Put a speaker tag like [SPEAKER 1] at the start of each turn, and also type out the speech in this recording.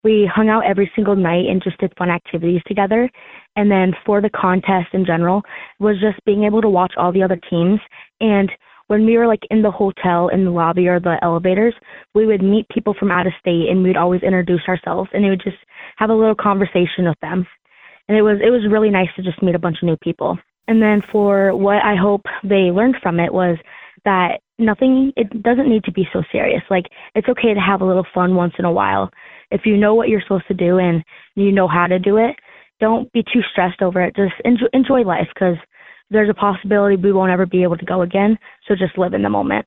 [SPEAKER 1] we hung out every single night and just did fun activities together. And then for the contest in general was just being able to watch all the other teams. And when we were like in the hotel, in the lobby or the elevators, we would meet people from out of state and we'd always introduce ourselves and we would just have a little conversation with them. And it was really nice to just meet a bunch of new people. And then for what I hope they learned from it was that it doesn't need to be so serious. Like, it's okay to have a little fun once in a while. If you know what you're supposed to do and you know how to do it, don't be too stressed over it. Just enjoy life, because there's a possibility we won't ever be able to go again. So just live in the moment.